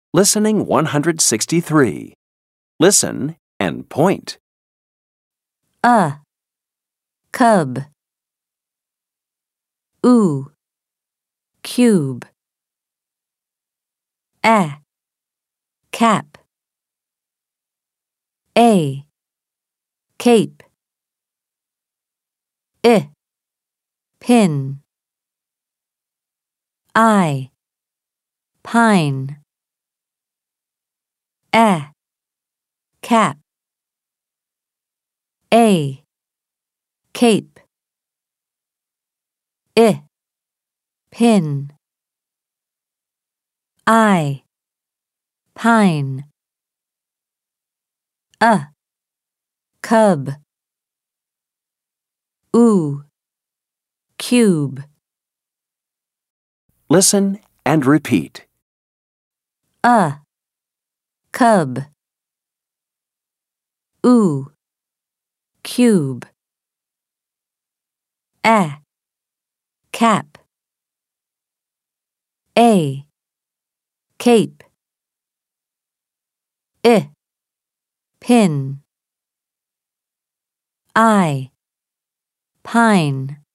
Listening 163. Listen and point. Cub. Cube. Cap. Cape. Pin. Pine. Cap. Cape. Pin. Pine. Cub. Cube. Listen and repeat. Cub. Cube. Cap. Cape. Pin. Pine.